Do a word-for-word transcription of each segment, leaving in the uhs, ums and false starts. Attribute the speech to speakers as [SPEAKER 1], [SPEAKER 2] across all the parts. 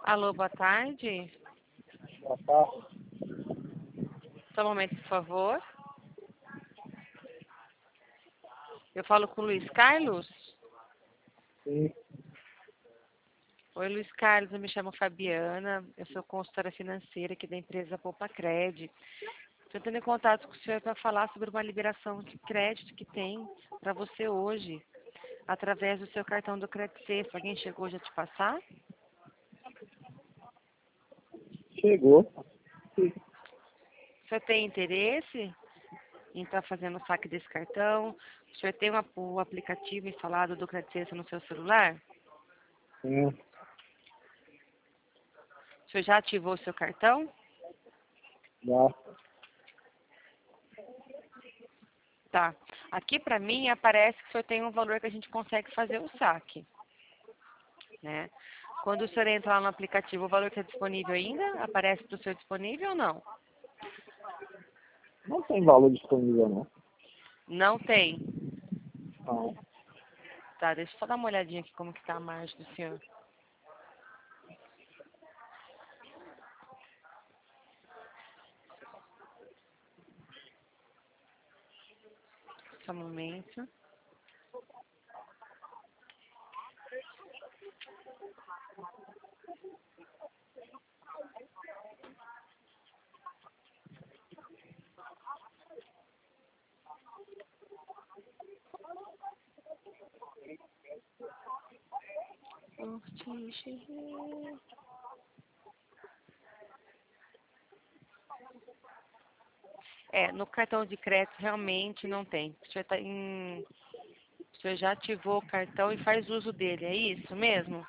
[SPEAKER 1] Alô, boa tarde.
[SPEAKER 2] Boa tarde.
[SPEAKER 1] Só um momento, por favor. Eu falo com o Luiz Carlos?
[SPEAKER 2] Sim.
[SPEAKER 1] Oi, Luiz Carlos, eu me chamo Fabiana, eu sou consultora financeira aqui da empresa Poupa Cred. Estou entrando em contato com o senhor para falar sobre uma liberação de crédito que tem para você hoje, através do seu cartão do Crédito Sexto. Alguém chegou já te passar?
[SPEAKER 2] Chegou. Sim.
[SPEAKER 1] O senhor tem interesse em estar fazendo o saque desse cartão? O senhor tem uma, o aplicativo instalado do Crédito Sexto no seu celular?
[SPEAKER 2] Sim.
[SPEAKER 1] O senhor já ativou o seu cartão?
[SPEAKER 2] Já.
[SPEAKER 1] Tá. Aqui para mim aparece que o senhor tem um valor que a gente consegue fazer o saque, né? Quando o senhor entra lá no aplicativo, o valor está disponível ainda? Aparece para o senhor disponível ou não?
[SPEAKER 2] Não tem valor disponível, não.
[SPEAKER 1] Não tem.
[SPEAKER 2] Não.
[SPEAKER 1] Tá, deixa eu só dar uma olhadinha aqui como que tá a margem do senhor. Só um momento. É, no cartão de crédito realmente não tem. O senhor, tá em... o senhor já ativou o cartão e faz uso dele, é isso mesmo?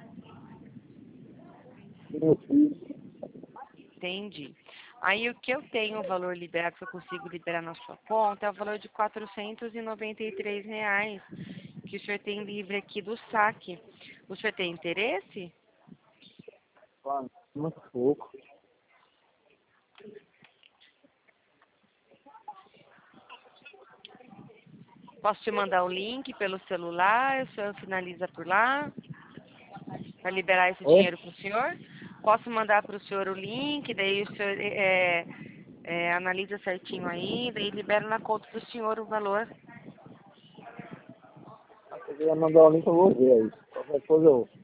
[SPEAKER 2] Eu fiz.
[SPEAKER 1] Entendi. Aí o que eu tenho o valor liberado, que eu consigo liberar na sua conta, é o valor de quatrocentos e noventa e três reais, que o senhor tem livre aqui do saque. O senhor tem interesse?
[SPEAKER 2] Claro. Muito pouco.
[SPEAKER 1] Posso te mandar o link pelo celular, o senhor finaliza por lá, para liberar esse
[SPEAKER 2] Oi?
[SPEAKER 1] dinheiro para o senhor? Posso mandar para o senhor o link, daí o senhor é, é, analisa certinho aí, daí libera na conta do senhor o valor.
[SPEAKER 2] Se você quiser mandar o link, eu vou ver aí. Qualquer coisa eu